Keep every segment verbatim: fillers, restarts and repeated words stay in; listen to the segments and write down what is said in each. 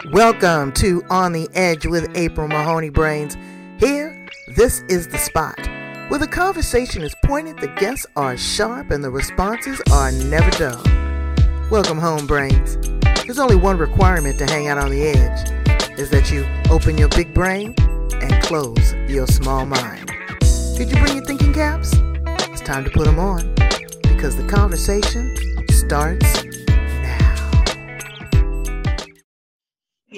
Welcome to On the Edge with April Mahoney Brains. Here, this is the spot where the conversation is pointed, the guests are sharp, and the responses are never dull. Welcome home, Brains. There's only one requirement to hang out on the edge, is that you open your big brain and close your small mind. Did you bring your thinking caps? It's time to put them on, because the conversation starts now. Yeah.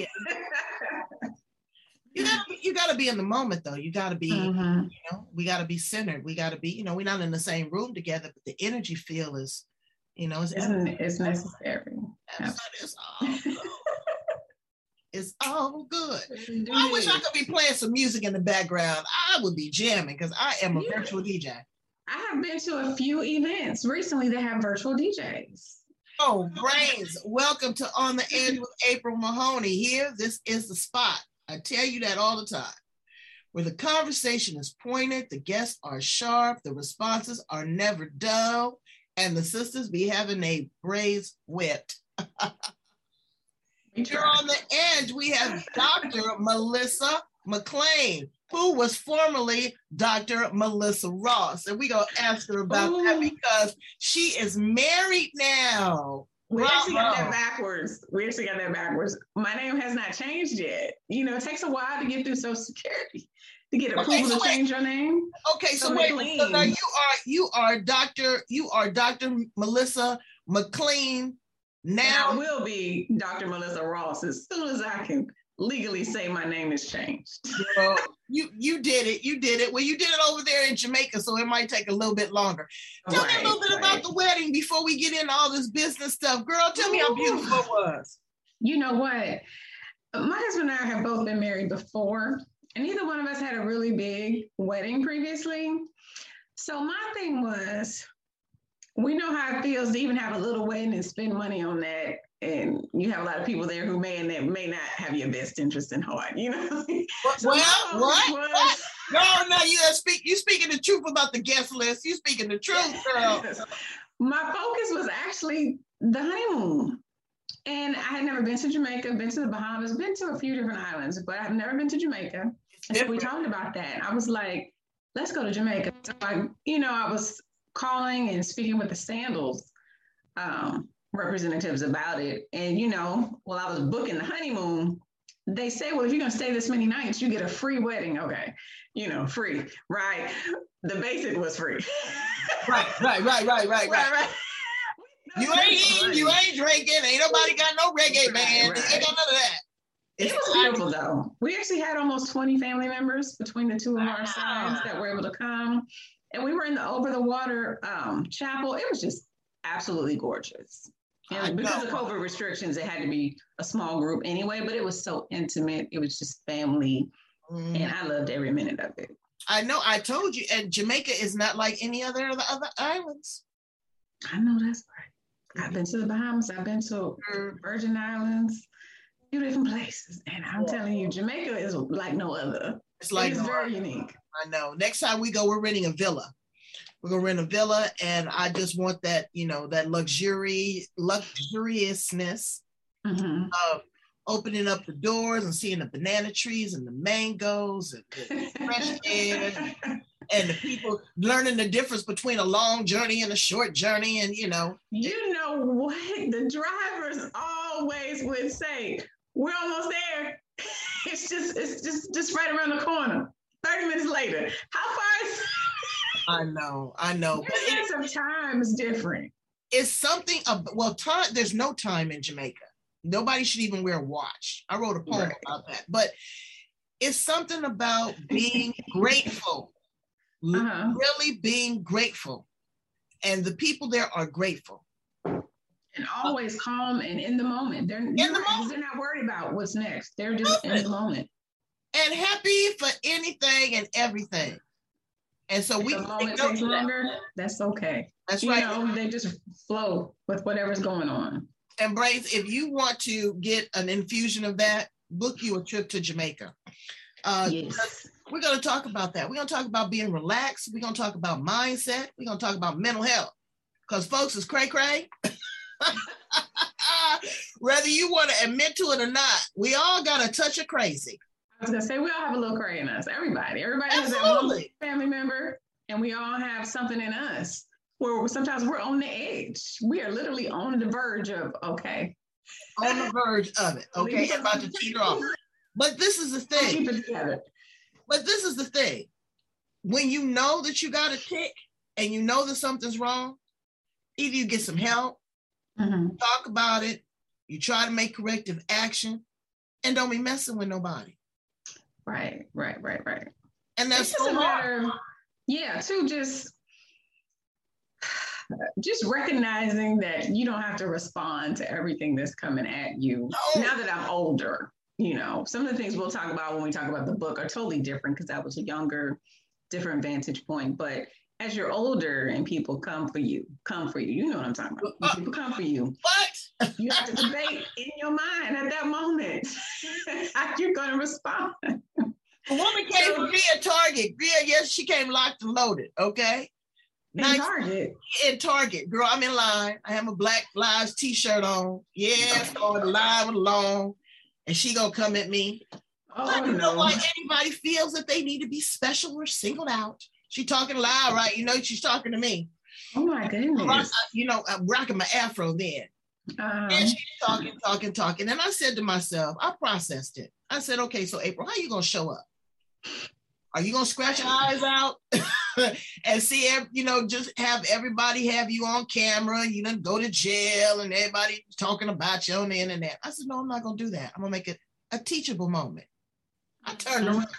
You gotta, be, you gotta be in the moment, though. You gotta be, mm-hmm. you know, we gotta be centered. We gotta be, you know, we're not in the same room together, but the energy feel is, you know, it's, it's necessary. It's all good. It's all good. I wish I could be playing some music in the background. I would be jamming because I am a yeah. virtual D J. I have been to a few events recently that have virtual D Js. Oh, Brains, welcome to On the Edge with April Mahoney. Here, this is the spot. I tell you that all the time. Where the conversation is pointed, the guests are sharp, the responses are never dull, and the sisters be having a braids wet. Here on the edge, we have Doctor Melissa McLean, who was formerly Doctor Melissa Ross. And we're going to ask her about Ooh. that because she is married now. We Bravo. actually got that backwards. We actually got that backwards. My name has not changed yet. You know, it takes a while to get through Social Security to get approval okay, so to wait. change your name. Okay, so, so wait, so now you are you are Doctor you are Doctor Melissa McLean now. And I will be Doctor Melissa Ross as soon as I can legally say my name is changed. Well, you you did it. You did it. Well, you did it over there in Jamaica, so it might take a little bit longer. Tell right, me a little bit right. about the wedding before we get into all this business stuff. Girl, tell Ooh. me how beautiful it was. You know what? My husband and I have both been married before, and neither one of us had a really big wedding previously. So my thing was, we know how it feels to even have a little wedding and spend money on that. And you have a lot of people there who may and that may not have your best interest in heart, you know. So well, what? Was, what? No, no, you speak. You speaking the truth about the guest list. You speaking the truth, girl. My focus was actually the honeymoon, and I had never been to Jamaica, been to the Bahamas, been to a few different islands, but I've never been to Jamaica. And so we talked about that. I was like, let's go to Jamaica. So I, you know, I was calling and speaking with the Sandals Um, representatives about it. And, you know, while I was booking the honeymoon, they say, well, if you're going to stay this many nights, you get a free wedding. Okay. You know, free, right? The basic was free. right, right, right, right, right, right. right. You ain't eating, you ain't drinking. Ain't nobody got no reggae band. Right, right. Ain't got none of that. It's it was beautiful though. We actually had almost twenty family members between the two of our sides that were able to come. And we were in the over the water um, chapel. It was just absolutely gorgeous. And because of COVID restrictions, it had to be a small group anyway, but it was so intimate. It was just family. Mm. And I loved every minute of it. I know. I told you. And Jamaica is not like any other of the other islands. I know that's right. I've been to the Bahamas. I've been to Virgin Islands, a few different places. And I'm yeah. telling you, Jamaica is like no other. It's like it's no very other. unique. I know. Next time we go, we're renting a villa. We're gonna rent a villa, and I just want that, you know, that luxury, luxuriousness mm-hmm. of opening up the doors and seeing the banana trees and the mangoes and the fresh air and, and the people learning the difference between a long journey and a short journey, and you know. You know what? The drivers always would say, "We're almost there. It's just, it's just, just right around the corner. Thirty minutes later. How far is?" I know, I know. Your sense of time is different. It's something, of, well, time, there's no time in Jamaica. Nobody should even wear a watch. I wrote a poem right. about that. But it's something about being grateful, uh-huh. really being grateful. And the people there are grateful. And always uh, calm and in the moment. They're, in the right, moment. They're not worried about what's next. They're just Nothing. in the moment. And happy for anything and everything. And so we the moment takes longer, that's okay. That's you right. know, they just flow with whatever's going on. And Brains, if you want to get an infusion of that, book you a trip to Jamaica. Uh, yes. We're going to talk about that. We're going to talk about being relaxed. We're going to talk about mindset. We're going to talk about mental health. Because folks is cray cray. Whether you want to admit to it or not, we all got a touch of crazy. I was gonna say we all have a little cray in us. Everybody, everybody Absolutely. has that one family member, and we all have something in us where sometimes we're on the edge. We are literally on the verge of okay, on the verge of it. Okay, about to teeter off. But this is the thing. Keep it together. But this is the thing. When you know that you got a tick and you know that something's wrong, either you get some help, mm-hmm. talk about it, you try to make corrective action, and don't be messing with nobody. Right, right, right, right. And that's so hard. Matter, yeah, too, just just recognizing that you don't have to respond to everything that's coming at you. No. Now that I'm older, you know, some of the things we'll talk about when we talk about the book are totally different because I was a younger, different vantage point. But as you're older and people come for you, come for you, you know what I'm talking about. When people come for you. What? You have to debate in your mind at that moment how you're going to respond. A woman came from me at Target. Yeah, yes, she came locked and loaded, okay? In nice, Target? In Target. Girl, I'm in line. I have a Black Lives t-shirt on. Yeah, so the line was long. And she gonna come at me. Oh, I don't no. know why anybody feels that they need to be special or singled out. She talking loud, right? You know, she's talking to me. Oh, my goodness. Rock, you know, I'm rocking my afro then. Um, and she's talking, talking, talking. And I said to myself, I processed it. I said, okay, so April, how you gonna show up? Are you gonna scratch your eyes out and see, you know, just have everybody have you on camera? You done go to jail and everybody talking about you on the internet. I said, no, I'm not gonna do that. I'm gonna make it a teachable moment. I turned around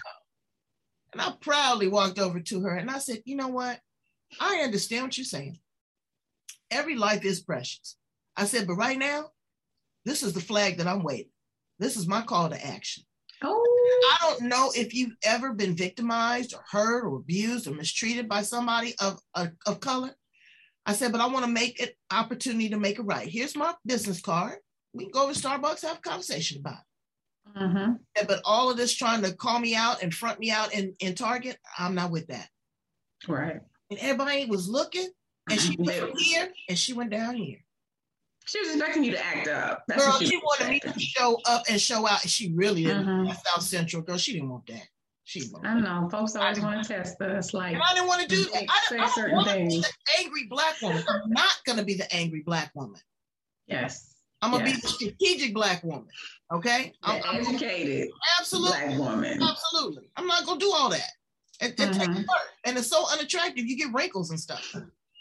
and I proudly walked over to her and I said, you know what? I understand what you're saying. Every life is precious. I said, but right now, this is the flag that I'm waving. This is my call to action. Oh. I don't know if you've ever been victimized or hurt or abused or mistreated by somebody of, of, of color. I said, but I want to make it opportunity to make it right. Here's my business card. We can go to Starbucks, have a conversation about it. Mm-hmm. Yeah, but all of this trying to call me out and front me out in, in Target, I'm not with that. Right. And everybody was looking and she went from here and she went down here. She was expecting you to act up. That's Girl, she, she wanted me to show up and show out. And she really didn't. Mm-hmm. South Central girl. She didn't want that. She didn't want I that. know. Folks always want to test us. Like, and I didn't want to do that. I, say I don't certain want things. to be the angry Black woman. I'm not going to be the angry Black woman. Yes. I'm going to yes. be the strategic Black woman. Okay? The I'm, I'm educated absolutely, Black woman. Absolutely. I'm not going to do all that. It, it mm-hmm. takes work. And it's so unattractive. You get wrinkles and stuff.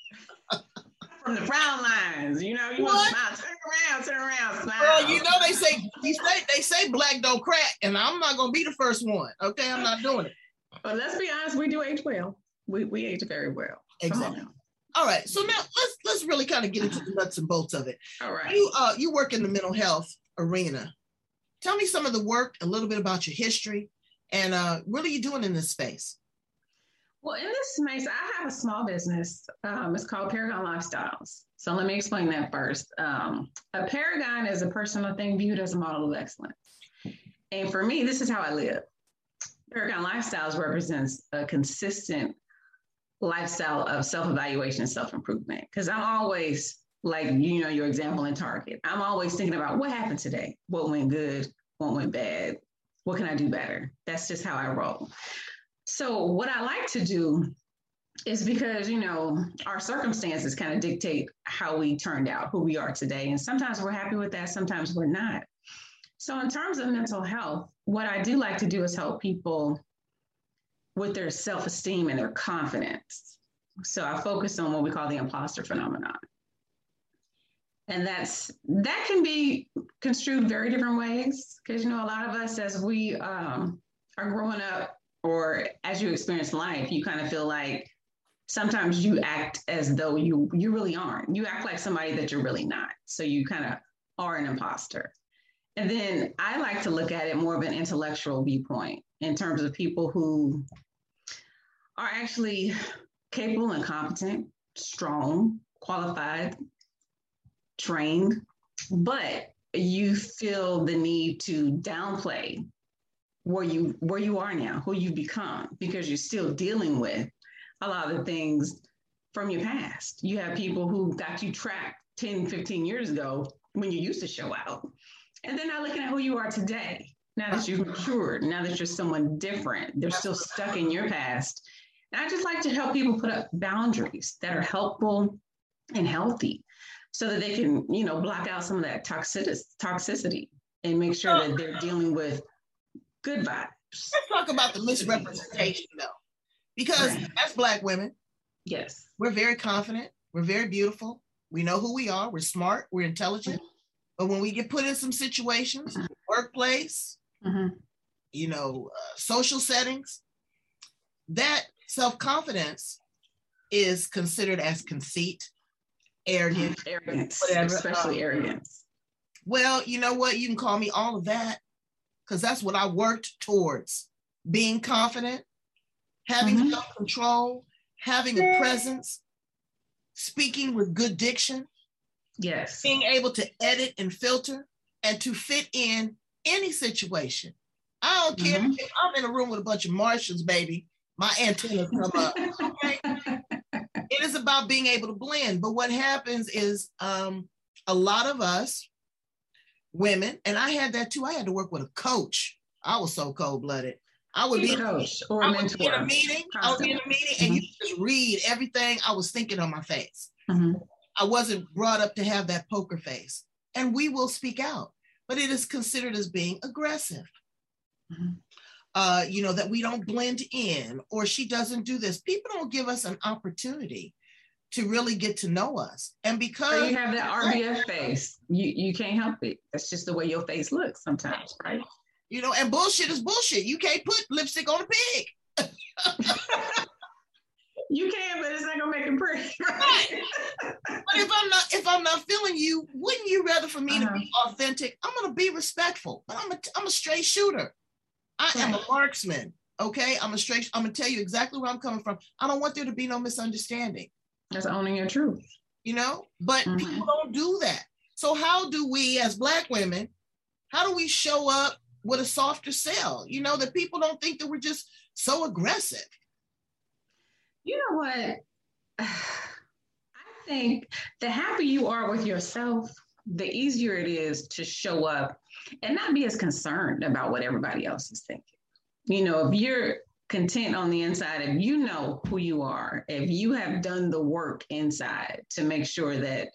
From the frown lines, you know, you what? want to smile, turn around, turn around, smile. Well, you know, they say, you say, they say Black don't crack, and I'm not going to be the first one. Okay? I'm not doing it. But let's be honest, we do age well. We we age very well. Exactly. All right. So now let's let's really kind of get into the nuts and bolts of it. All right. You uh you work in the mental health arena. Tell me some of the work, a little bit about your history, and uh, what are you doing in this space? Well, in this space, I have a small business. Um, it's called Paragon Lifestyles. So let me explain that first. Um, a paragon is a personal thing viewed as a model of excellence. And for me, this is how I live. Paragon Lifestyles represents a consistent lifestyle of self-evaluation and self-improvement. Because I'm always, like, you know, your example in Target, I'm always thinking about what happened today, what went good, what went bad, what can I do better? That's just how I roll. So what I like to do is because, you know, our circumstances kind of dictate how we turned out, who we are today. And sometimes we're happy with that, sometimes we're not. So in terms of mental health, what I do like to do is help people with their self-esteem and their confidence. So I focus on what we call the imposter phenomenon. And that's that can be construed very different ways, because, you know, a lot of us, as we um, are growing up, or as you experience life, you kind of feel like sometimes you act as though you you really aren't. You act like somebody that you're really not. So you kind of are an imposter. And then I like to look at it more of an intellectual viewpoint in terms of people who are actually capable and competent, strong, qualified, trained, but you feel the need to downplay where you where you are now, who you've become, because you're still dealing with a lot of the things from your past. You have people who got you trapped ten, fifteen years ago when you used to show out. And then now looking at who you are today, now that you've matured, now that you're someone different, they're still stuck in your past. And I just like to help people put up boundaries that are helpful and healthy so that they can, you know, block out some of that toxic- toxicity and make sure that they're dealing with good vibes. Let's talk about the misrepresentation though, because right. as Black women, yes, we're very confident, we're very beautiful, we know who we are, we're smart, we're intelligent, but when we get put in some situations, mm-hmm. workplace, mm-hmm. you know, uh, social settings, that self-confidence is considered as conceit, arrogance, arrogance, whatever. Especially um, arrogance. Well, you know what? You can call me all of that because that's what I worked towards. Being confident, having mm-hmm. self-control, having a presence, speaking with good diction. Yes. Being able to edit and filter and to fit in any situation. I don't care mm-hmm. if I'm in a room with a bunch of Martians, baby. My antennas come up. Okay? It is about being able to blend. But what happens is um, a lot of us women, and I had that too. I had to work with a coach. I was so cold-blooded. I would be a coach or a mentor. In a meeting. I would be in a meeting, and mm-hmm. you just read everything I was thinking on my face. Mm-hmm. I wasn't brought up to have that poker face. And we will speak out, but it is considered as being aggressive. Mm-hmm. Uh, you know, that we don't blend in, or she doesn't do this. People don't give us an opportunity to really get to know us. And because so you have that R B F face, you, you can't help it. That's just the way your face looks sometimes, right? You know, and bullshit is bullshit. You can't put lipstick on a pig. You can, but it's not gonna make it pretty. Right. But if I'm not, if I'm not feeling you, wouldn't you rather for me uh-huh. to be authentic? I'm gonna be respectful, but I'm a, I'm a straight shooter. I am a marksman, okay? I'm a straight, I'm gonna tell you exactly where I'm coming from. I don't want there to be no misunderstanding. That's owning your truth. You know, but mm-hmm. people don't do that. So how do we as Black women, how do we show up with a softer sell? You know, that people don't think that we're just so aggressive. You know what? I think the happier you are with yourself, the easier it is to show up and not be as concerned about what everybody else is thinking. You know, if you're content on the inside, if you know who you are, if you have done the work inside to make sure that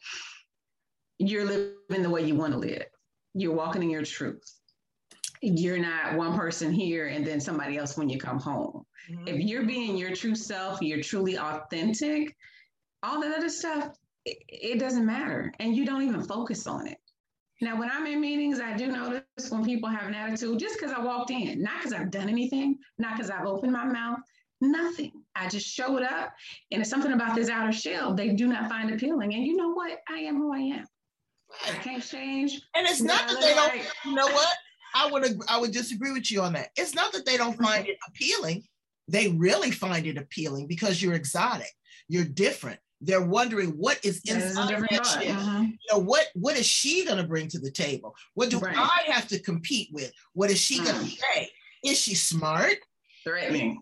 you're living the way you want to live, you're walking in your truth. You're not one person here and then somebody else when you come home. Mm-hmm. If you're being your true self, you're truly authentic, all that other stuff, it, it doesn't matter. And you don't even focus on it. Now, when I'm in meetings, I do notice when people have an attitude, just because I walked in, not because I've done anything, not because I've opened my mouth, nothing. I just showed up, and it's something about this outer shell they do not find appealing. And you know what? I am who I am. I can't change. And it's not that they don't, you know what? I would I would disagree with you on that. It's not that they don't find it appealing. They really find it appealing because you're exotic. You're different. They're wondering what is inside that shit. Uh-huh. You know, what, what is she going to bring to the table? What do right. I have to compete with? What is she uh-huh. going to say? Is she smart? Threatening.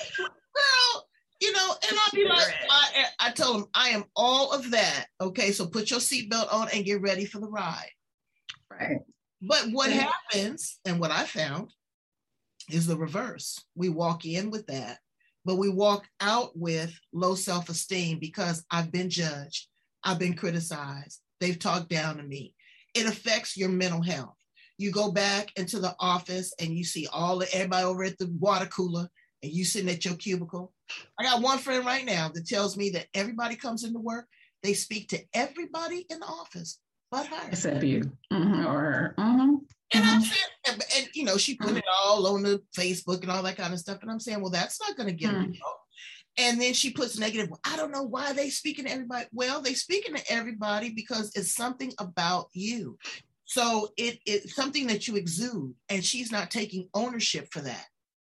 Well, you know, and I'll be like, I, I told them, I am all of that. Okay, so put your seatbelt on and get ready for the ride. Right. But what yeah. happens, and what I found, is the reverse. We walk in with that, but we walk out with low self-esteem because I've been judged. I've been criticized. They've talked down to me. It affects your mental health. You go back into the office and you see all the, everybody over at the water cooler and you sitting at your cubicle. I got one friend right now that tells me that everybody comes into work, they speak to everybody in the office but her. Except you mm-hmm. or her. Mm-hmm. And I'm saying, and, and you know, she put it all on the Facebook and all that kind of stuff. And I'm saying, well, that's not going to get mm. a result. And then she puts negative. Well, I don't know why they speaking to everybody. Well, they speaking to everybody because it's something about you. So it, it's something that you exude, and she's not taking ownership for that.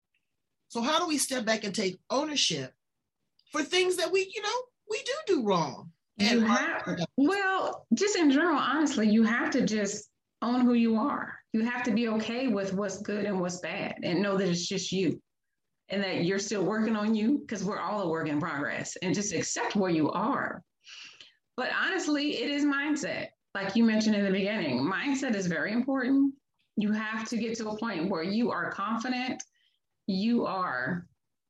So how do we step back and take ownership for things that we, you know, we do do wrong? You have, well, just in general, honestly, you have to just own who you are. You have to be okay with what's good and what's bad and know that it's just you and that you're still working on you, because we're all a work in progress, and just accept where you are. But honestly, it is mindset. like you mentioned in the beginning, mindset is very important. You have to get to a point where you are confident, you are,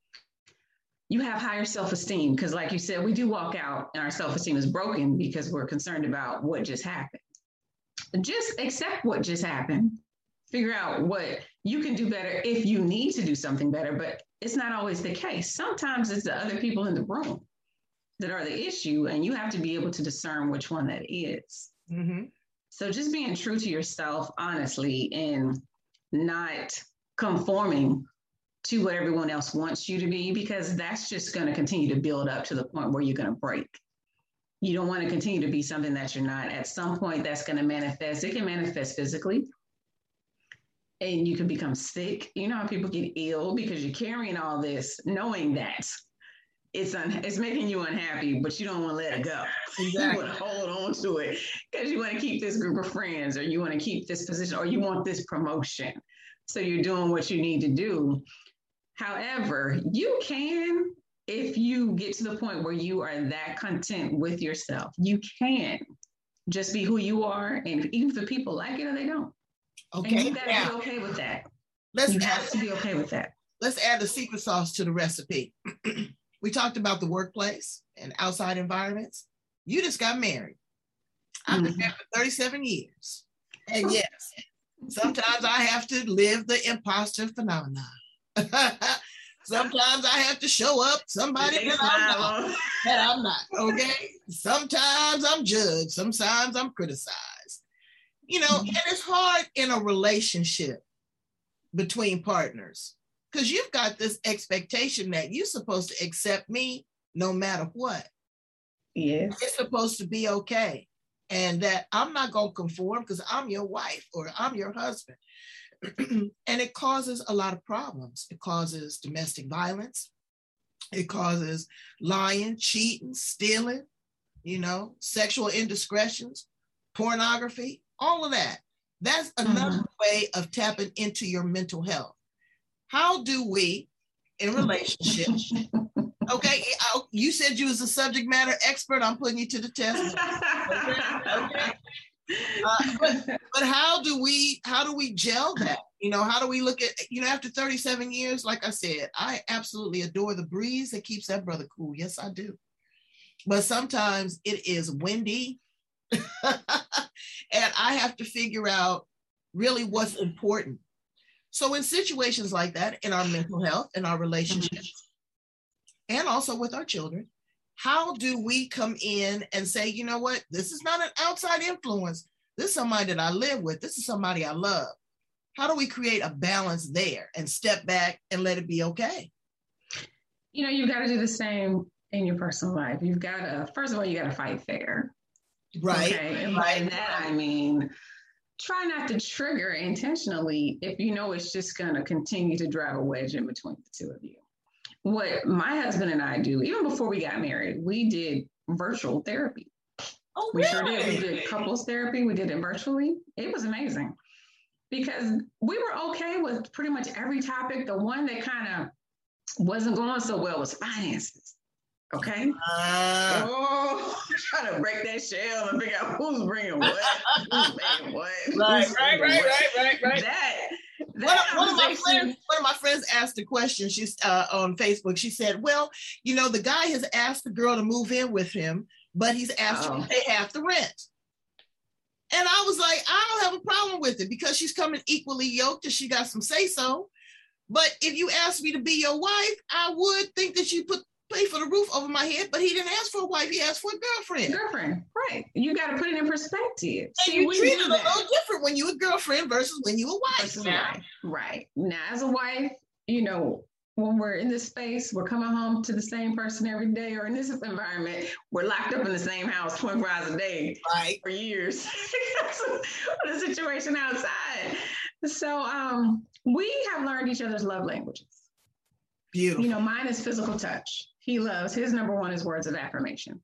you have higher self-esteem. Because like you said, we do walk out and our self-esteem is broken because we're concerned about what just happened. Just accept what just happened. Figure out what you can do better if you need to do something better, but it's not always the case. Sometimes it's the other people in the room that are the issue, and you have to be able to discern which one that is. Mm-hmm. So just being true to yourself, honestly, and not conforming to what everyone else wants you to be, because that's just going to continue to build up to the point where you're going to break. You don't want to continue to be something that you're not. At some point, that's going to manifest. It can manifest physically. And you can become sick. You know how people get ill because you're carrying all this, knowing that it's un- it's making you unhappy, but you don't want to let it go. Exactly. You want to hold on to it because you want to keep this group of friends, or you want to keep this position, or you want this promotion. So you're doing what you need to do. However, you can, if you get to the point where you are that content with yourself, you can just be who you are. And even if the people like it or they don't. Okay. And you gotta now, be okay with that. Let's you add, have to be okay with that. Let's add the secret sauce to the recipe. We talked about the workplace and outside environments. You just got married. I've been married for thirty-seven years. And yes, sometimes I have to live the imposter phenomenon. Sometimes I have to show up somebody that I'm not, that I'm not, okay? Sometimes I'm judged. Sometimes I'm criticized. You know, and it's hard in a relationship between partners because you've got this expectation that you're supposed to accept me no matter what. Yes. It's supposed to be okay. And that I'm not going to conform because I'm your wife or I'm your husband. And it causes a lot of problems. It causes domestic violence. It causes lying, cheating, stealing, you know, sexual indiscretions, pornography. All of that. That's another mm-hmm. way of tapping into your mental health. How do we, in relationships, okay, I, you said you was a subject matter expert. I'm putting you to the test. Okay, okay. Uh, but, but how do we, how do we gel that? You know, how do we look at, you know, after thirty-seven years, like I said, I absolutely adore the breeze that keeps that brother cool. Yes, I do. But sometimes it is windy. And I have to figure out really what's important. So in situations like that, in our mental health, in our relationships, mm-hmm. and also with our children, how do we come in and say, you know what, this is not an outside influence. This is somebody that I live with. This is somebody I love. How do we create a balance there and step back and let it be okay? You know, you've got to do the same in your personal life. You've got to, first of all, you got to fight fair. Right. Okay. And right. by that, I mean, try not to trigger intentionally if you know it's just going to continue to drive a wedge in between the two of you. What my husband and I do, even before we got married, we did virtual therapy. Oh, we really? sure did. We did couples therapy. We did it virtually. It was amazing because we were okay with pretty much every topic. The one that kind of wasn't going so well was finances. Okay. Uh, oh, trying to break that shell and figure out who's bringing what, who's paying what. Right, right, right, right, right, right. That, that one, one of my friends, one of my friends asked a question. She's uh, on Facebook. She said, "Well, you know, the guy has asked the girl to move in with him, but he's asked oh. her to pay half the rent." And I was like, I don't have a problem with it because she's coming equally yoked and she got some say so. But if you asked me to be your wife, I would think that you put pay for the roof over my head, but he didn't ask for a wife. He asked for a girlfriend. Girlfriend, right. You got to put it in perspective. And See, you treat it a little different when you a girlfriend versus when you a wife. Right. right. Now, as a wife, you know, when we're in this space, we're coming home to the same person every day, or in this environment, we're locked up in the same house twenty-four hours a day right. for years. The situation outside. So um, we have learned each other's love languages. Beautiful. You know, mine is physical touch. He loves, his number one is words of affirmation.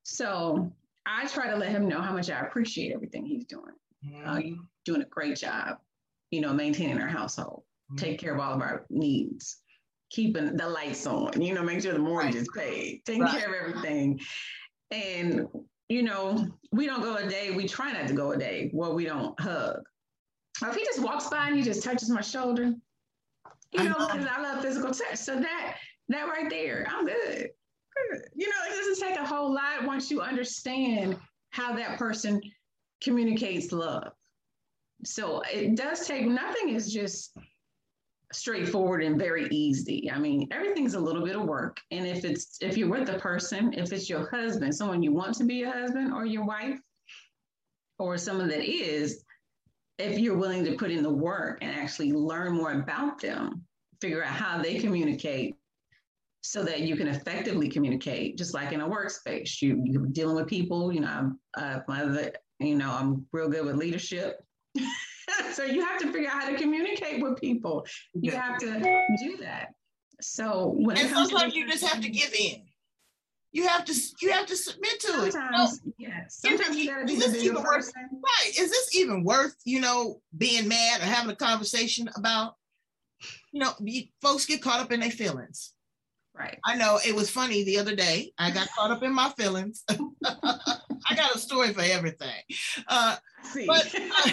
So I try to let him know how much I appreciate everything he's doing. Mm-hmm. Uh, you're doing a great job, you know, maintaining our household, mm-hmm. take care of all of our needs, keeping the lights on, you know, make sure the mortgage right. is paid, taking right. care of everything. And you know, we don't go a day, we try not to go a day where we don't hug. Or if he just walks by and he just touches my shoulder, you know, because I love physical touch. So that, that right there, I'm good. good. You know, it doesn't take a whole lot once you understand how that person communicates love. So it does take, nothing is just straightforward and very easy. I mean, everything's a little bit of work. And if it's, if you're with a person, if it's your husband, someone you want to be a husband, or your wife, or someone that is, if you're willing to put in the work and actually learn more about them, figure out how they communicate so that you can effectively communicate, just like in a workspace, you, you're dealing with people, you know, I'm, uh, my other, you know, I'm real good with leadership. So you have to figure out how to communicate with people. You have to do that. So when and it comes sometimes to you just have to give in. You have to you have to submit to sometimes, it. Sometimes, yes. Sometimes you gotta be the bigger person. Right. Is this even worth, you know, being mad or having a conversation about? You know, folks get caught up in their feelings. Right. I know it was funny the other day. I got caught up in my feelings. I got a story for everything. Uh, See. But, uh,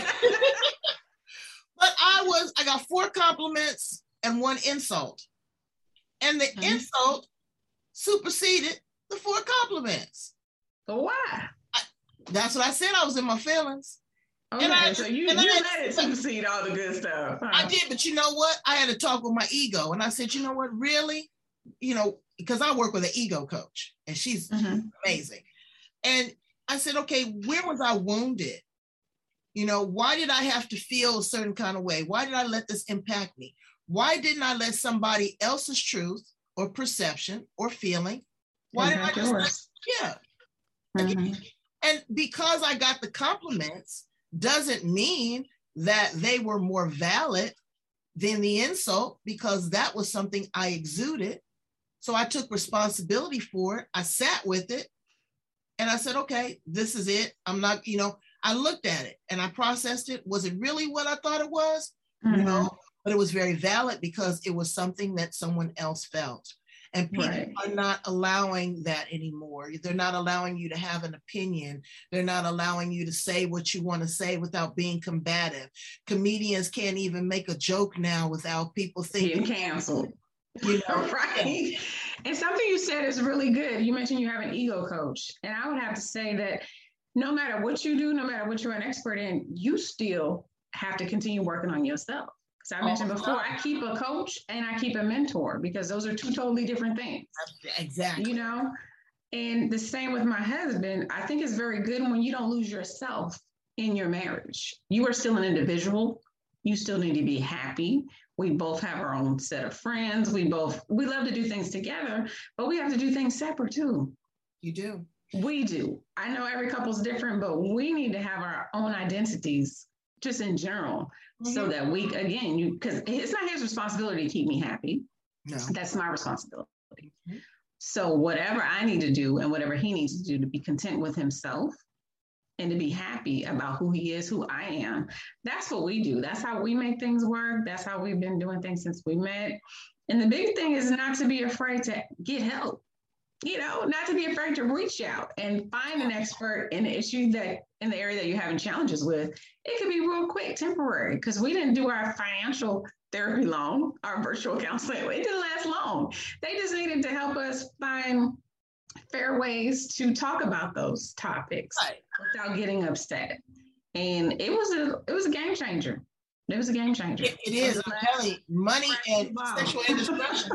but I was, I got four compliments and one insult. And the mm-hmm. insult superseded the four compliments. But why? I, that's what I said. I was in my feelings. Okay, and I, so you, and you I, let it supersede all the good stuff. Huh? I did, but you know what? I had to talk with my ego. And I said, you know what, really? You know, because I work with an ego coach and she's mm-hmm. amazing. And I said, okay, where was I wounded? You know, why did I have to feel a certain kind of way? Why did I let this impact me? Why didn't I let somebody else's truth or perception or feeling? Why did I just, let, yeah. Mm-hmm. And because I got the compliments doesn't mean that they were more valid than the insult, because that was something I exuded. So I took responsibility for it. I sat with it and I said, okay, this is it. I'm not, you know, I looked at it and I processed it. Was it really what I thought it was? Mm-hmm. No, but it was very valid because it was something that someone else felt. And people right. are not allowing that anymore. They're not allowing you to have an opinion. They're not allowing you to say what you want to say without being combative. Comedians can't even make a joke now without people thinking being canceled. You know, right. And something you said is really good. You mentioned you have an ego coach. And I would have to say that no matter what you do, no matter what you're an expert in, you still have to continue working on yourself. Because I mentioned oh, before, God. I keep a coach and I keep a mentor because those are two totally different things. Exactly. You know, and the same with my husband. I think it's very good when you don't lose yourself in your marriage. You are still an individual. You still need to be happy. We both have our own set of friends. We both, we love to do things together, but we have to do things separate too. You do. We do. I know every couple's different, but we need to have our own identities just in general. Mm-hmm. So that we, again, you, because it's not his responsibility to keep me happy. No. That's my responsibility. Mm-hmm. So whatever I need to do and whatever he needs to do to be content with himself and to be happy about who he is, who I am. That's what we do. That's how we make things work. That's how we've been doing things since we met. And the big thing is not to be afraid to get help, you know, not to be afraid to reach out and find an expert in the issue that in the area that you're having challenges with. It could be real quick, temporary, because we didn't do our financial therapy long, our virtual counseling. It didn't last long. They just needed to help us find fair ways to talk about those topics right. without getting upset. And it was a it was a game changer. It was a game changer. It, it is. I'm telling you, money and wow. sexual indiscretion.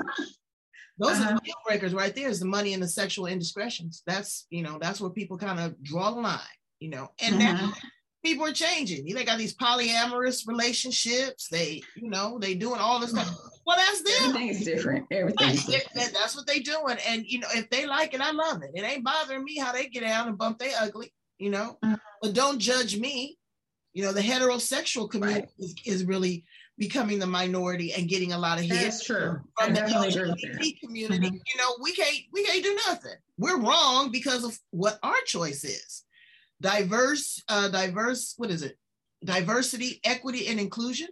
Those uh-huh. are the deal breakers right there. Is the money and the sexual indiscretions. That's, you know, that's where people kind of draw the line, you know. And uh-huh. now people are changing. They got these polyamorous relationships. They, you know, they doing all this stuff. Well, that's them. Everything's different. Everything's right. different. That's what they doing. And, you know, if they like it, I love it. It ain't bothering me how they get out and bump they ugly, you know. Uh-huh. But don't judge me. You know, the heterosexual community right. is, is really becoming the minority and getting a lot of hits. That's true. From the L G B T community. Mm-hmm. You know, we can't we can't do nothing. We're wrong because of what our choice is. Diverse, uh, diverse, what is it? Diversity, equity, and inclusion.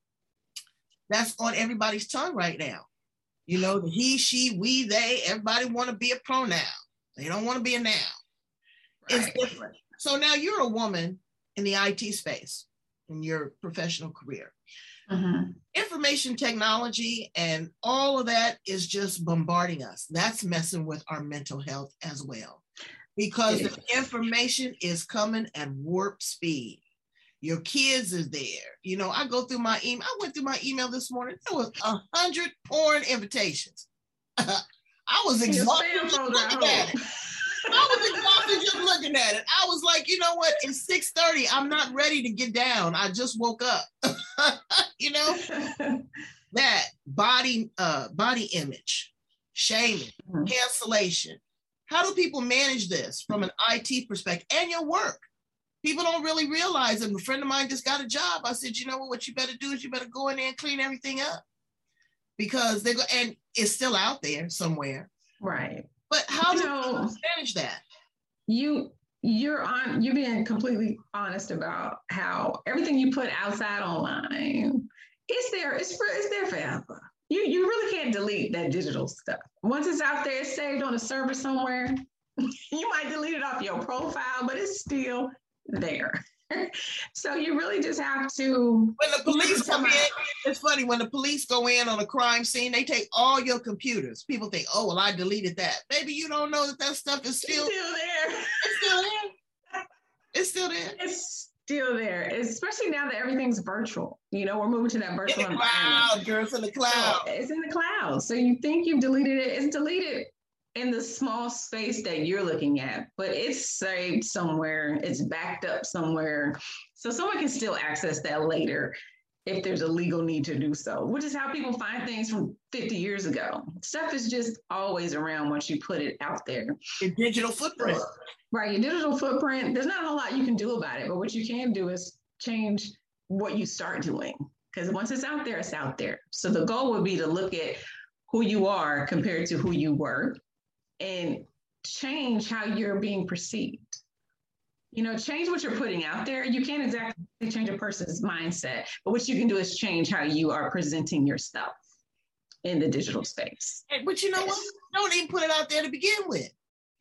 That's on everybody's tongue right now. You know, the he, she, we, they, everybody want to be a pronoun. They don't want to be a noun. It's right. different. So now you're a woman in the I T space in your professional career. Mm-hmm. Information technology and all of that is just bombarding us. That's messing with our mental health as well, because the information is coming at warp speed. Your kids is there. You know, I go through my email. I went through my email this morning. There was a hundred porn invitations. I was exhausted just looking at it. I was exhausted just looking at it. I was like, you know what? It's six thirty. I'm not ready to get down. I just woke up. You know, that body, uh, body image, shaming, mm-hmm. cancellation. How do people manage this from an I T perspective and your work? People don't really realize it. A friend of mine just got a job. I said, you know what? What you better do is you better go in there and clean everything up, because they go, and it's still out there somewhere. Right. But how you do know, you manage that? You you're on you're being completely honest about how everything you put outside online, it's there, it's for it's there forever. You you really can't delete that digital stuff. Once it's out there, it's saved on a server somewhere. You might delete it off your profile, but it's still there. So you really just have to. When the police come in, it's funny, when the police go in on a crime scene, they take all your computers. People think, oh, well, I deleted that. Baby, you don't know that that stuff is still, it's still there. It's still there. It's still there. It's still there, especially now that everything's virtual. You know, we're moving to that virtual in the cloud, girl, it's in the cloud. So it's in the cloud. So you think you've deleted it, it's deleted in the small space that you're looking at, but it's saved somewhere, it's backed up somewhere. So someone can still access that later if there's a legal need to do so, which is how people find things from fifty years ago. Stuff is just always around once you put it out there. Your digital footprint. Right, your digital footprint, there's not a whole lot you can do about it, but what you can do is change what you start doing, because once it's out there, it's out there. So the goal would be to look at who you are compared to who you were, and change how you're being perceived. You know, change what you're putting out there. You can't exactly change a person's mindset, but what you can do is change how you are presenting yourself in the digital space. Hey, but you know what? Don't even put it out there to begin with.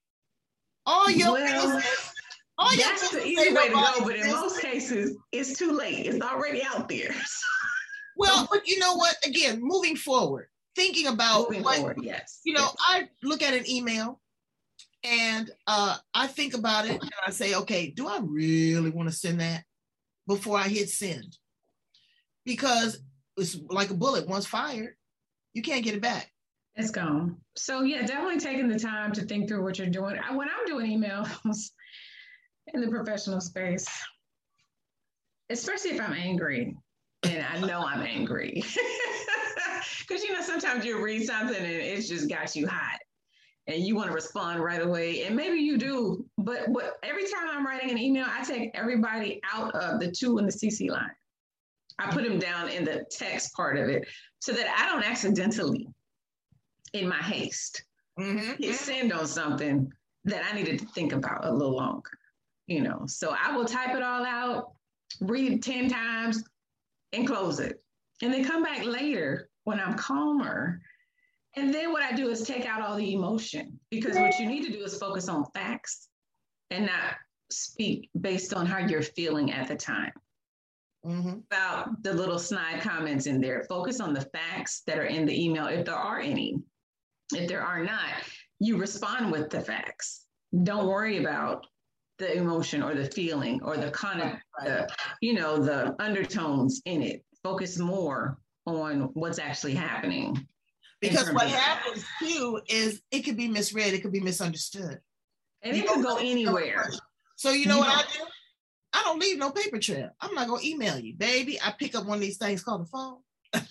All your well, business, all your that's the easy way to go, but in most cases, it's too late. It's already out there. Well, but you know what? Again, moving forward, thinking about moving what, forward, yes. You know, yes. I look at an email and uh, I think about it and I say, okay, do I really want to send that before I hit send? Because it's like a bullet. Once fired, you can't get it back. It's gone. So yeah, definitely taking the time to think through what you're doing. When I'm doing emails in the professional space, especially if I'm angry, and I know I'm angry, because you know sometimes you read something and it's just got you hot, and you want to respond right away, and maybe you do. But what every time I'm writing an email, I take everybody out of the to and the C C line. I put them down in the text part of it so that I don't accidentally, in my haste, mm-hmm. hit send on something that I needed to think about a little longer, you know. So I will type it all out, read it ten times, and close it. And then come back later when I'm calmer. And then what I do is take out all the emotion, because what you need to do is focus on facts and not speak based on how you're feeling at the time. Mm-hmm. About the little snide comments in there. Focus on the facts that are in the email, if there are any. If there are not, you respond with the facts. Don't worry about the emotion or the feeling or the kind of, the, you know, the undertones in it. Focus more on what's actually happening. Because what happens too is it could be misread, it could be misunderstood. And it could go anywhere. So you know you what know. I do? I don't leave no paper trail. I'm not gonna email you, baby. I pick up one of these things called the phone.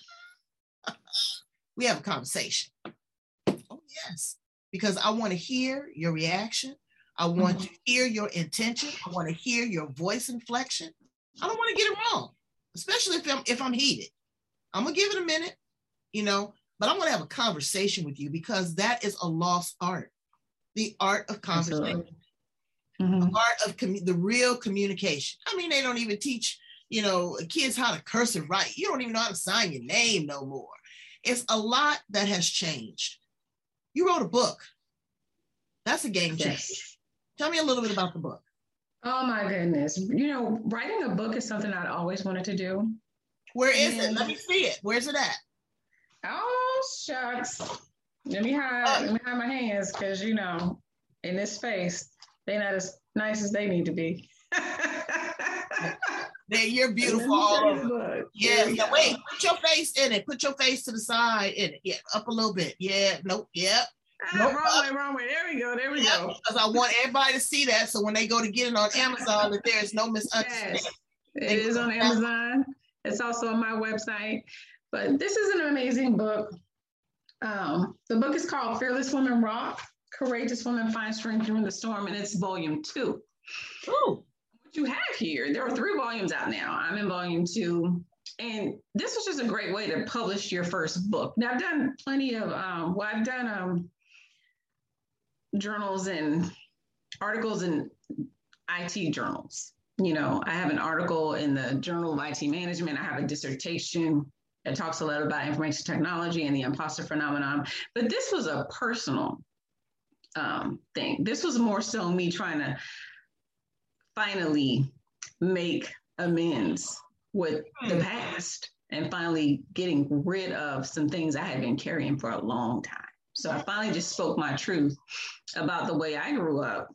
We have a conversation. Oh yes, because I want to hear your reaction. I want mm-hmm. to hear your intention. I want to hear your voice inflection. I don't want to get it wrong, especially if I'm if I'm heated. I'm gonna give it a minute, you know, but I'm gonna have a conversation with you, because that is a lost art, the art of conversation. Mm-hmm. The art of commu- the real communication. I mean, they don't even teach, you know, kids how to cursive write. You don't even know how to sign your name no more. It's a lot that has changed. You wrote a book. That's a game changer. Yes. Tell me a little bit about the book. Oh my goodness. You know, writing a book is something I'd always wanted to do. Where is and, it? Let me see it. Where's it at? Oh, shucks. Let me hide, let me hide my hands because, you know, in this space, they're not as nice as they need to be. You're beautiful all over. Yeah, yeah. Wait, put your face in it. Put your face to the side in it. Yeah, up a little bit. Yeah, nope, yep. Ah, nope, wrong way, wrong way. There we go, there we yep. go. Because I want everybody to see that, so when they go to get it on Amazon, that there's no misunderstanding. Yes, it is on Amazon. It's also on my website. But this is an amazing book. Um, the book is called Fearless Women Rock, Courageous Women Find Strength During the Storm, and it's volume two. Ooh. What you have here, there are three volumes out now. I'm in volume two. And this was just a great way to publish your first book. Now, I've done plenty of, um, well, I've done um, journals and articles in I T journals. You know, I have an article in the Journal of I T Management. I have a dissertation that talks a lot about information technology and the imposter phenomenon. But this was a personal um, thing. This was more so me trying to finally make amends with the past and finally getting rid of some things I had been carrying for a long time. So I finally just spoke my truth about the way I grew up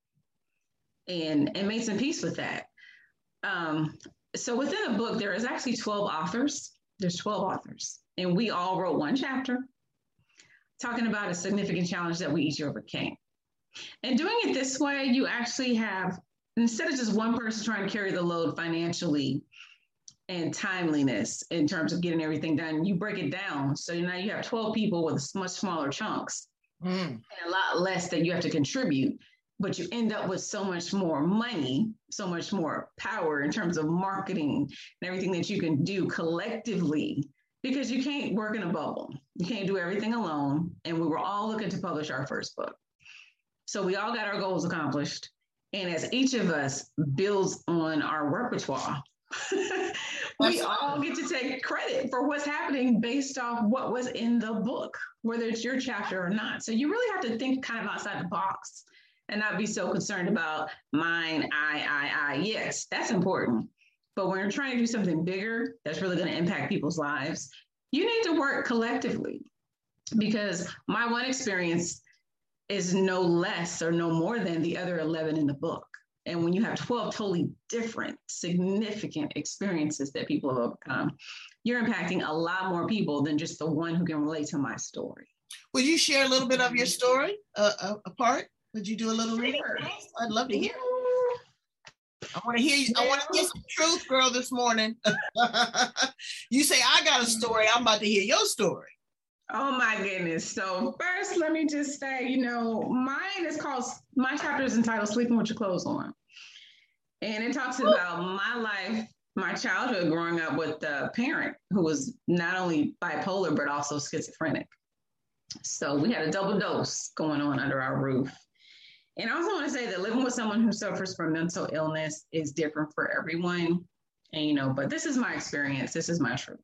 and, and made some peace with that. Um, so within the book, there is actually twelve authors. There's twelve authors, and we all wrote one chapter talking about a significant challenge that we each overcame. And doing it this way, you actually have, instead of just one person trying to carry the load financially and timeliness in terms of getting everything done, you break it down. So now you have twelve people with much smaller chunks mm. and a lot less that you have to contribute, but you end up with so much more money, so much more power in terms of marketing and everything that you can do collectively, because you can't work in a bubble. You can't do everything alone. And we were all looking to publish our first book. So we all got our goals accomplished. And as each of us builds on our repertoire, we all get to take credit for what's happening based off what was in the book, whether it's your chapter or not. So you really have to think kind of outside the box and not be so concerned about mine, I, I, I. Yes, that's important. But when you're trying to do something bigger that's really going to impact people's lives, you need to work collectively, because my one experience is no less or no more than the other eleven in the book. And when you have twelve totally different, significant experiences that people have overcome, you're impacting a lot more people than just the one who can relate to my story. Would you share a little bit of your story uh, uh, apart? Would you do a little reading? I'd love to hear. I want to hear you. I want to hear some truth, girl, this morning. You say, I got a story. I'm about to hear your story. Oh my goodness. So first, let me just say, you know, mine is called, my chapter is entitled Sleeping with Your Clothes On. And it talks about my life, my childhood growing up with a parent who was not only bipolar, but also schizophrenic. So we had a double dose going on under our roof. And I also want to say that living with someone who suffers from mental illness is different for everyone. And, you know, but this is my experience. This is my truth.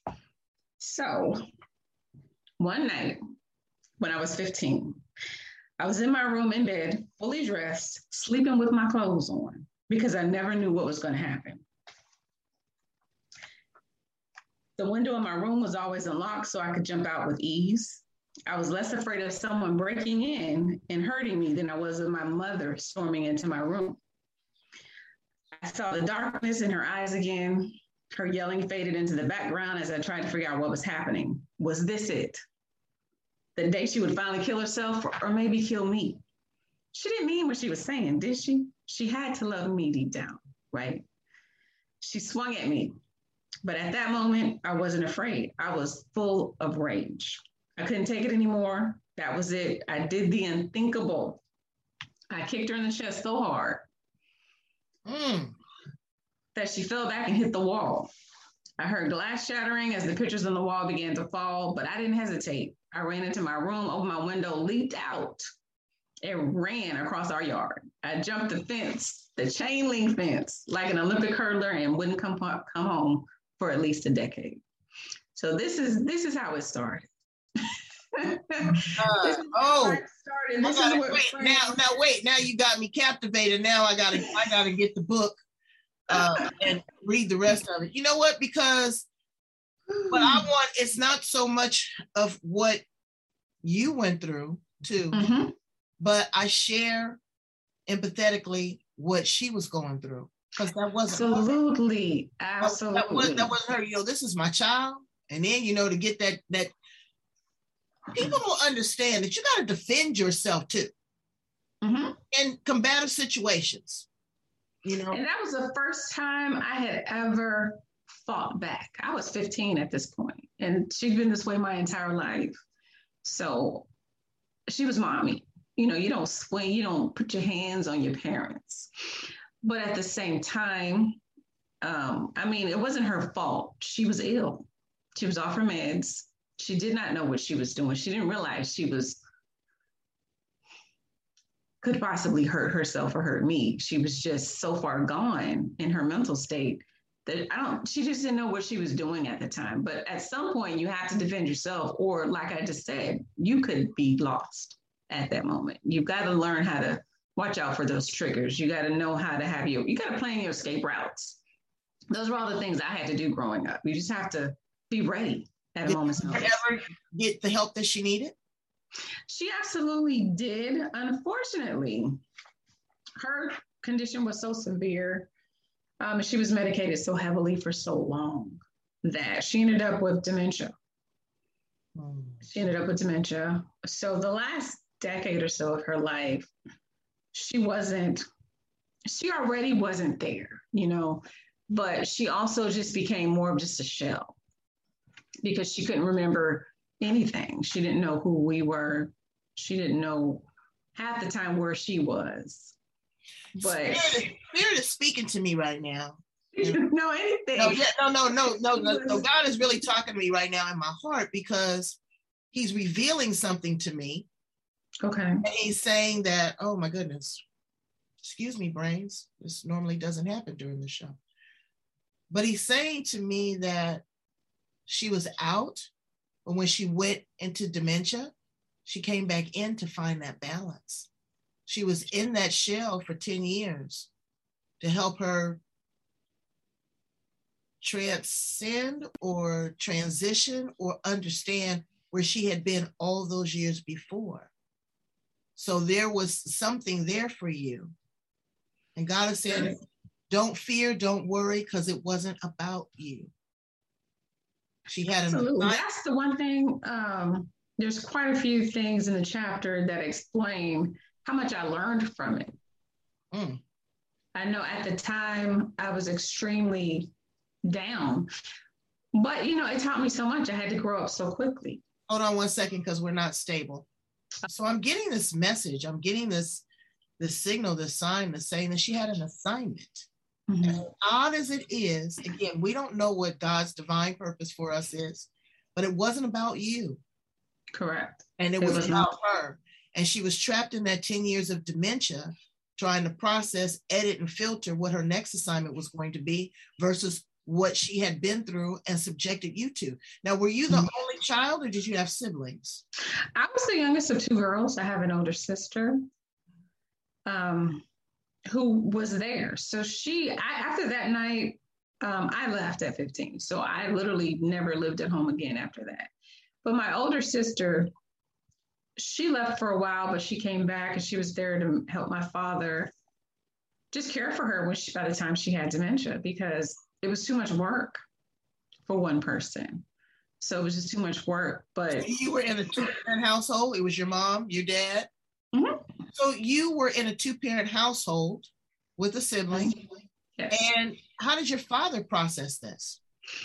So one night when I was fifteen, I was in my room in bed, fully dressed, sleeping with my clothes on, because I never knew what was going to happen. The window in my room was always unlocked so I could jump out with ease. I was less afraid of someone breaking in and hurting me than I was of my mother storming into my room. I saw the darkness in her eyes again. Her yelling faded into the background as I tried to figure out what was happening. Was this it? The day she would finally kill herself, or maybe kill me? She didn't mean what she was saying, did she? She had to love me deep down, right? She swung at me, but at that moment, I wasn't afraid. I was full of rage. I couldn't take it anymore. That was it. I did the unthinkable. I kicked her in the chest so hard mm. that she fell back and hit the wall. I heard glass shattering as the pictures on the wall began to fall, but I didn't hesitate. I ran into my room, opened my window, leaped out, and ran across our yard. I jumped the fence, the chain link fence, like an Olympic hurdler, and wouldn't come, come home for at least a decade. So this is this is how it started. Uh, oh, this gotta, is what wait, now, now wait, now you got me captivated. Now I gotta, I gotta get the book uh, and read the rest of it. You know what? Because what I want, it's not so much of what you went through too, mm-hmm. but I share empathetically what she was going through, because that wasn't absolutely, her. absolutely. That, that, was, that wasn't her. You know, this is my child, and then you know to get that that. People don't understand that you got to defend yourself too, mm-hmm. in combative situations. You know, and that was the first time I had ever fought back. I was fifteen at this point, and she'd been this way my entire life. So she was mommy. You know, you don't swing, you don't put your hands on your parents. But at the same time, um, I mean, it wasn't her fault. She was ill. She was off her meds. She did not know what she was doing. She didn't realize she was, could possibly hurt herself or hurt me. She was just so far gone in her mental state that I don't, she just didn't know what she was doing at the time. But at some point you have to defend yourself, or like I just said, you could be lost at that moment. You've got to learn how to watch out for those triggers. You got to know how to have your, you got to plan your escape routes. Those were all the things I had to do growing up. You just have to be ready at a moment's notice. Did you ever get the help that she needed? She absolutely did. Unfortunately, her condition was so severe. Um, she was medicated so heavily for so long that she ended up with dementia. Mm. She ended up with dementia. So the last decade or so of her life, she wasn't, she already wasn't there, you know, but she also just became more of just a shell because she couldn't remember anything. She didn't know who we were. She didn't know half the time where she was. But Spirit, Spirit is speaking to me right now. You don't know anything. No, yeah, no, no, no, no, no, no. God is really talking to me right now in my heart because he's revealing something to me. Okay. And he's saying that, oh my goodness, excuse me, brains. This normally doesn't happen during the show. But he's saying to me that she was out, but when she went into dementia, she came back in to find that balance. She was in that shell for ten years to help her transcend or transition or understand where she had been all those years before. So there was something there for you. And God is saying, don't fear, don't worry, because it wasn't about you. She had an Absolutely. That's the one thing. Um, there's quite a few things in the chapter that explain how much I learned from it. Mm. I know at the time I was extremely down, but you know, it taught me so much. I had to grow up so quickly. Hold on one second, because we're not stable. So I'm getting this message. I'm getting this, this signal, this sign that's saying that she had an assignment. Mm-hmm. As odd as it is, again, we don't know what God's divine purpose for us is, but it wasn't about you. Correct. And it, it was, was about not. her. And she was trapped in that ten years of dementia, trying to process, edit, and filter what her next assignment was going to be versus what she had been through and subjected you to. Now, were you the mm-hmm. only child, or did you have siblings? I was the youngest of two girls. I have an older sister um, who was there. So she, I, after that night, um, I left at fifteen. So I literally never lived at home again after that. But my older sister, she left for a while, but she came back and she was there to help my father just care for her when she, by the time she had dementia, because it was too much work for one person. So it was just too much work. But so you were in a two-parent household. It was your mom, your dad. Mm-hmm. So you were in a two-parent household with a sibling. Yes. And how did your father process this?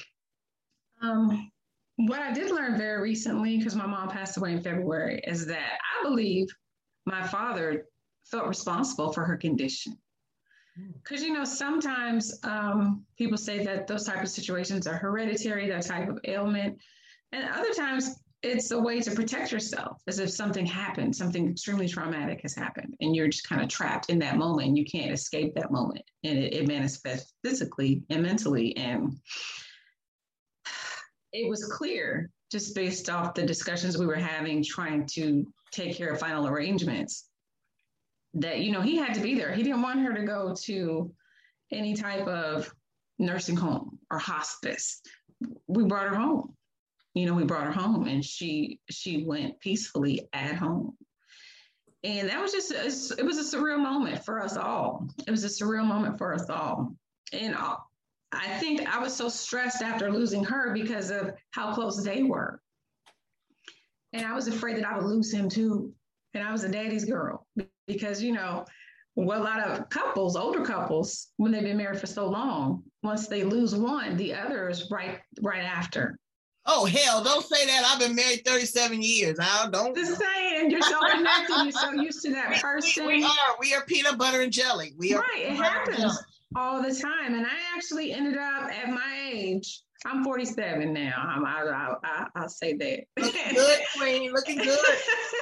Um, what I did learn very recently, because my mom passed away in February, is that I believe my father felt responsible for her condition. Because, you know, sometimes um, people say that those type of situations are hereditary, that type of ailment. And other times it's a way to protect yourself, as if something happened, something extremely traumatic has happened, and you're just kind of trapped in that moment. And you can't escape that moment. And it, it manifests physically and mentally. And it was clear, just based off the discussions we were having, trying to take care of final arrangements, that, you know, he had to be there. He didn't want her to go to any type of nursing home or hospice. We brought her home. You know, we brought her home, and she she went peacefully at home. And that was just, it was a surreal moment for us all. It was a surreal moment for us all. And I think I was so stressed after losing her because of how close they were. And I was afraid that I would lose him too. And I was a daddy's girl because, you know, well, a lot of couples, older couples, when they've been married for so long, once they lose one, the other is right, right after. Oh, hell, don't say that. I've been married thirty-seven years. I don't. Just saying, you're so connected. You're so used to that person. We, we are. We are peanut butter and jelly. We are. Right. It happens all the time. And I actually ended up at my age, I'm forty-seven now. I'm, I, I, I'll say that. Looking good, Queen. Looking good.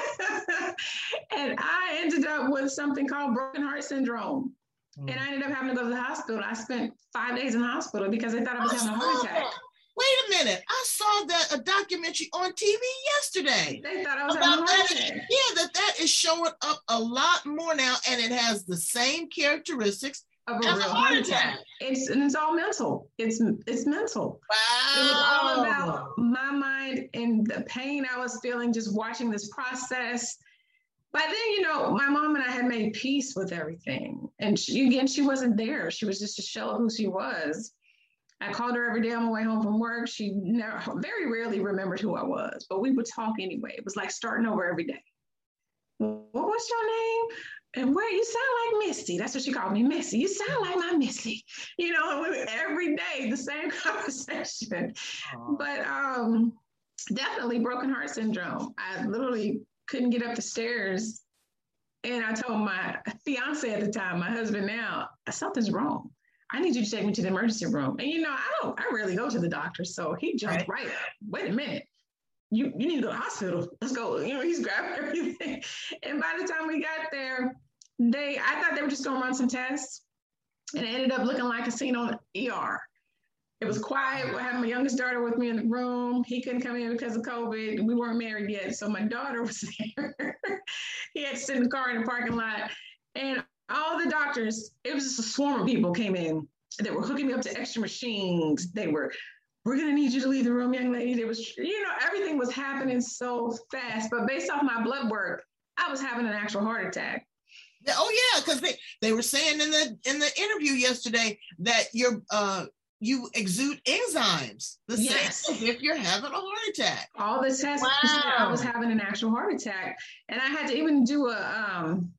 And I ended up with something called broken heart syndrome. Mm. And I ended up having to go to the hospital. I spent five days in the hospital because they thought I was I having a heart attack. That. Wait a minute. I saw that a documentary on T V yesterday. They thought I was having a heart attack. Yeah, that that is showing up a lot more now, and it has the same characteristics of a real heart attack. It's and it's all mental. It's it's mental. Wow. It was all about my mind and the pain I was feeling just watching this process. By then, you know, my mom and I had made peace with everything. And she, again, she wasn't there. She was just a shell of who she was. I called her every day on my way home from work. She never, very rarely remembered who I was, but we would talk anyway. It was like starting over every day. What was your name? And where you sound like Misty. That's what she called me, Missy. You sound like my Missy. You know, every day, the same conversation. Aww. But um, definitely broken heart syndrome. I literally couldn't get up the stairs. And I told my fiance at the time, my husband now, something's wrong. I need you to take me to the emergency room. And, you know, I don't, I rarely go to the doctor. So he jumped right, right up. Wait a minute. You, you need to go to the hospital. Let's go. You know, he's grabbing everything. And by the time we got there, they, I thought they were just going to run some tests. And it ended up looking like a scene on E R. It was quiet. I had my youngest daughter with me in the room. He couldn't come in because of COVID. We weren't married yet. So my daughter was there. He had to sit in the car in the parking lot. And all the doctors, it was just a swarm of people came in. They were hooking me up to extra machines. They were, we're going to need you to leave the room, young lady. There was, you know, everything was happening so fast. But based off my blood work, I was having an actual heart attack. Oh, yeah, because they, they were saying in the in the interview yesterday that you're, uh, you exude enzymes, the yes. same as if you're having a heart attack. All the tests, wow. I was having an actual heart attack. And I had to even do a... Um,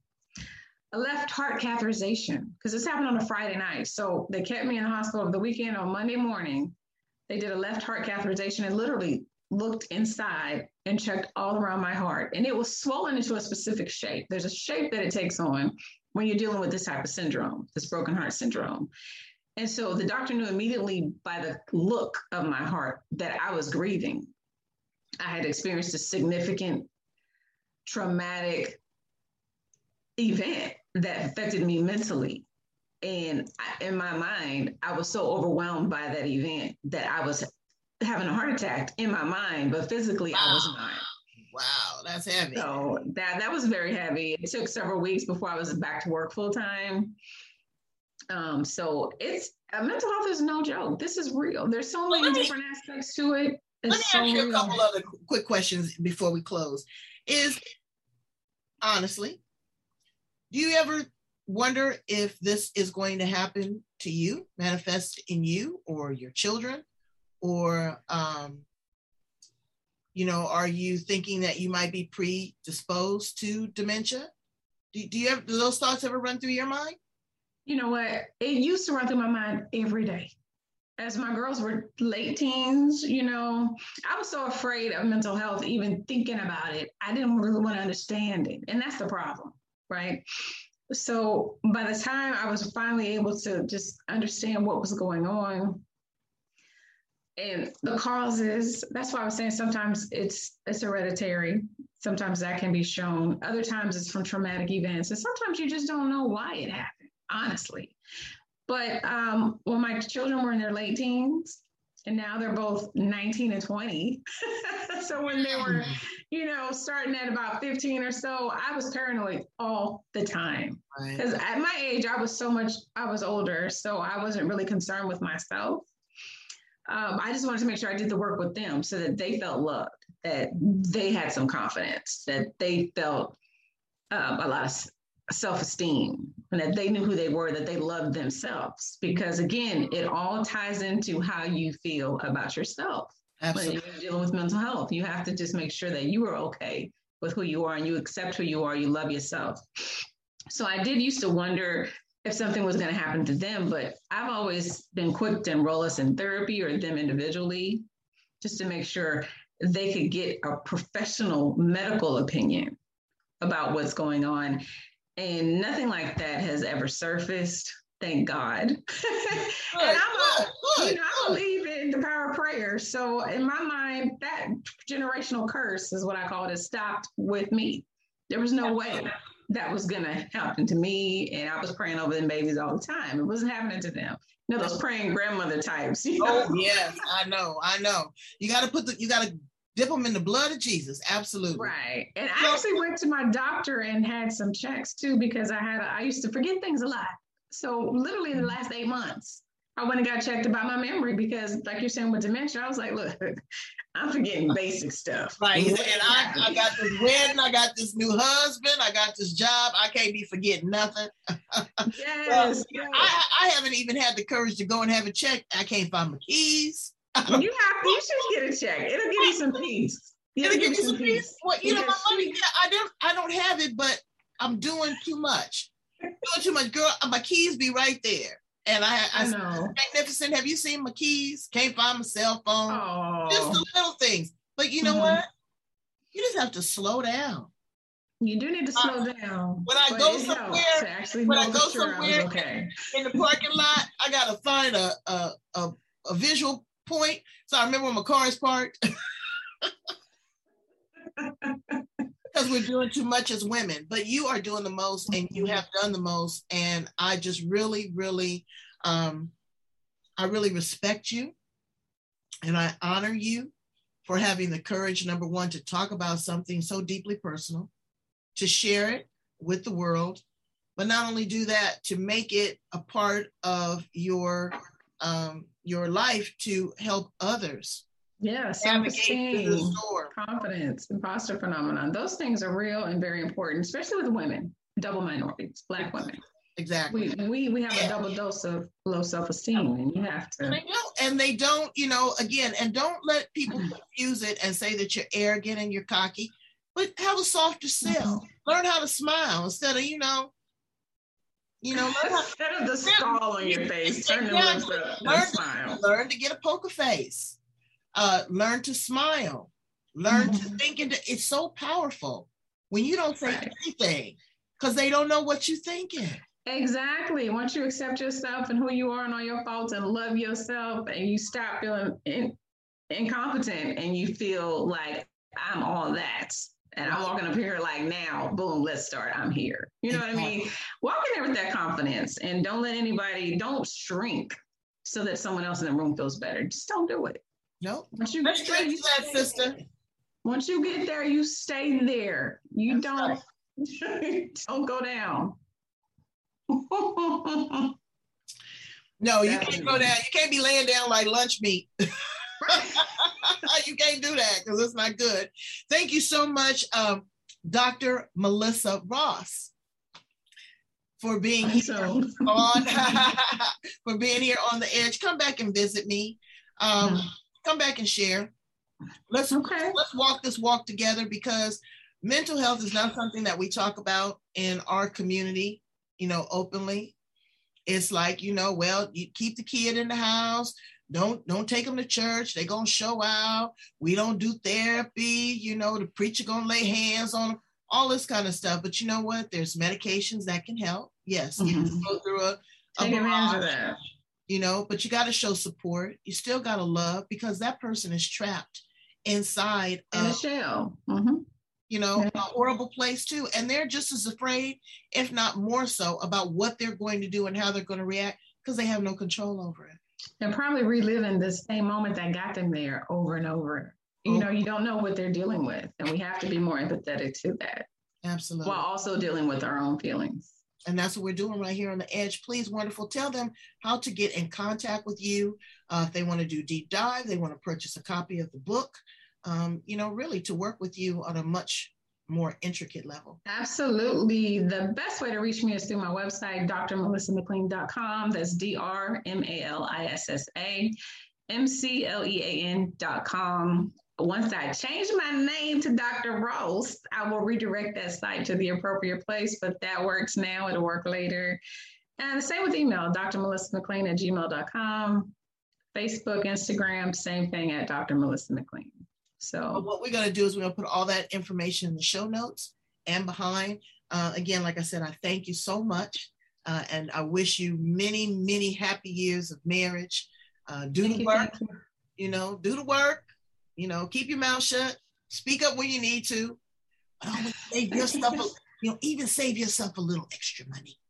a left heart catheterization because this happened on a Friday night. So they kept me in the hospital over the weekend. On Monday morning, they did a left heart catheterization and literally looked inside and checked all around my heart. And it was swollen into a specific shape. There's a shape that it takes on when you're dealing with this type of syndrome, this broken heart syndrome. And so the doctor knew immediately by the look of my heart that I was grieving. I had experienced a significant traumatic event that affected me mentally. And I, in my mind, I was so overwhelmed by that event that I was having a heart attack in my mind, but physically wow. I was not. Wow, that's heavy. So that, that was very heavy. It took several weeks before I was back to work full time. Um, so it's uh, mental health is no joke. This is real. There's so many me, different aspects to it. It's let me so ask you real. a couple other quick questions before we close. Is honestly, do you ever wonder if this is going to happen to you, manifest in you or your children? Or, um, you know, are you thinking that you might be predisposed to dementia? Do, do you have, do those thoughts ever run through your mind? You know what? It used to run through my mind every day. As my girls were late teens, you know, I was so afraid of mental health, even thinking about it. I didn't really want to understand it. And that's the problem, right? So by the time I was finally able to just understand what was going on and the causes, that's why I was saying sometimes it's it's hereditary. Sometimes that can be shown. Other times it's from traumatic events. And sometimes you just don't know why it happened, honestly. But um, when my children were in their late teens And now they're both nineteen and twenty. So when they were, you know, starting at about fifteen or so, I was paranoid all the time. Because right. At my age, I was so much, I was older. So I wasn't really concerned with myself. Um, I just wanted to make sure I did the work with them so that they felt loved, that they had some confidence, that they felt um, a lot of self-esteem, and that they knew who they were, that they loved themselves. Because again, it all ties into how you feel about yourself. Absolutely. When you're dealing with mental health, you have to just make sure that you are okay with who you are and you accept who you are, you love yourself. So I did used to wonder if something was going to happen to them, but I've always been quick to enroll us in therapy or them individually, just to make sure they could get a professional medical opinion about what's going on. And nothing like that has ever surfaced. Thank God. Good, and I'm a, good, you know, I believe in the power of prayer. So in my mind, that generational curse is what I call it, has stopped with me. There was no way that was going to happen to me. And I was praying over them babies all the time. It wasn't happening to them. You know, those praying grandmother types. You know? Oh, yes, I know. I know. You got to put the, you got to dip them in the blood of Jesus. Absolutely. Right. And I actually went to my doctor and had some checks too, because I had, a, I used to forget things a lot. So literally in the last eight months, I went and got checked about my memory because, like you're saying with dementia, I was like, look, I'm forgetting basic stuff. Right. And I, I got this wedding, I got this new husband, I got this job. I can't be forgetting nothing. Yes. Well, yes. I, I haven't even had the courage to go and have a check. I can't find my keys. You have you should get a check. It'll give you some peace. It'll, It'll give you some peace. peace. Well, you know, my money, yeah, I don't I don't have it, but I'm doing too much. Doing too much, girl. My keys be right there. And I, I, I know. Magnificent. Have you seen my keys? Can't find my cell phone. Oh. Just the little things. But you know mm-hmm. what? You just have to slow down. You do need to slow uh, down. When I go somewhere, to actually when I go sure somewhere I okay. in the parking lot, I gotta find a a, a a visual point. So I remember when my car is parked. Because we're doing too much as women, but you are doing the most and you have done the most. And I just really, really, um, I really respect you and I honor you for having the courage, number one, to talk about something so deeply personal, to share it with the world, but not only do that, to make it a part of your, um, your life to help others. Yeah, self-esteem, confidence, imposter phenomenon. Those things are real and very important, especially with women, double minorities, Black women. Exactly. We we, we have yeah. a double dose of low self-esteem, and you have to. And they don't, and they don't, you know, again, and don't let people confuse it and say that you're arrogant and you're cocky, but have a softer self. Mm-hmm. Learn how to smile instead of, you know, you know, learn how, instead of the scowl on your face, turn exactly. the lips up, learn, smile. Learn to get a poker face. Uh, learn to smile, learn mm-hmm. to think. Into, it's so powerful when you don't say right. anything because they don't know what you're thinking. Exactly. Once you accept yourself and who you are and all your faults and love yourself and you stop feeling in, incompetent and you feel like I'm all that. And I'm walking up here like now, boom, let's start. I'm here. You know exactly. what I mean? Walk in there with that confidence and don't let anybody, don't shrink so that someone else in the room feels better. Just don't do it. No, once you Let's get to that, sister. Once you get there, you stay there. You That's don't don't go down. No, you Definitely. Can't go down. You can't be laying down like lunch meat. You can't do that because it's not good. Thank you so much, um, Doctor Melissa Ross, for being here on for being here on the edge. Come back and visit me. Um, mm-hmm. Come back and share. Let's okay. let's walk this walk together because mental health is not something that we talk about in our community, you know, openly. It's like, you know, well, you keep the kid in the house. Don't don't take them to church. They're gonna show out. We don't do therapy. You know, the preacher gonna lay hands on them. All this kind of stuff. But you know what? There's medications that can help. Yes, mm-hmm. you go through a, a take advantage of that. You know, but you got to show support. You still got to love because that person is trapped inside in of, a shell. Mm-hmm. You know, yeah. a horrible place too. And they're just as afraid, if not more so, about what they're going to do and how they're going to react because they have no control over it. And probably reliving the same moment that got them there over and over. You oh. know, you don't know what they're dealing with. And we have to be more empathetic to that. Absolutely. While also dealing with our own feelings. And that's what we're doing right here on The Edge. Please, wonderful, tell them how to get in contact with you. Uh, if they want to do deep dive, they want to purchase a copy of the book, um, you know, really to work with you on a much more intricate level. Absolutely. The best way to reach me is through my website, D R melissa mclean dot com. That's D R M A L I S S A M C L E A N dot com. Once I change my name to Doctor Ross, I will redirect that site to the appropriate place, but that works now. It'll work later. And the same with email, D R melissa mclean at gmail dot com. Facebook, Instagram, same thing at Doctor Melissa McLean. So well, what we're going to do is we're going to put all that information in the show notes and behind. Uh, again, like I said, I thank you so much. Uh, and I wish you many, many happy years of marriage. Uh, do thank the you, work, you. you know, do the work, you know, keep your mouth shut, speak up when you need to. But always save yourself, a, you know, even save yourself a little extra money.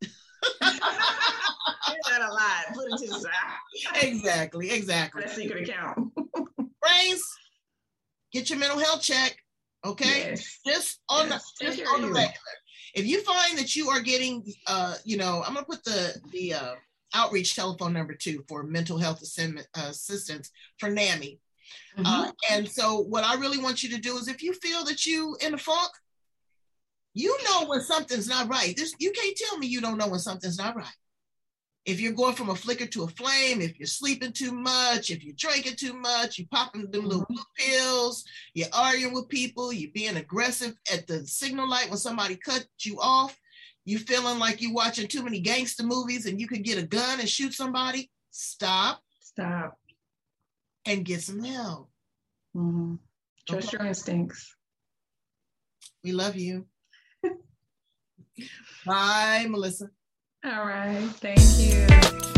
That a lot. Put it to the side. Exactly, exactly. That secret account. Brains. Get your mental health check, okay? Yes. Just on yes. the just on the regular. If you find that you are getting, uh, you know, I'm gonna put the the uh, outreach telephone number too for mental health assistance, uh, assistance for NAMI. Mm-hmm. Uh, and so, what I really want you to do is, if you feel that you in a funk, you know when something's not right. This you can't tell me you don't know when something's not right. If you're going from a flicker to a flame, if you're sleeping too much, if you're drinking too much, you're popping them little blue pills, you're arguing with people, you're being aggressive at the signal light when somebody cut you off, you feeling like you're watching too many gangster movies and you could get a gun and shoot somebody, stop. Stop. And get some help. Mm-hmm. Trust okay. your instincts. We love you. Bye, Melissa. All right. Thank you.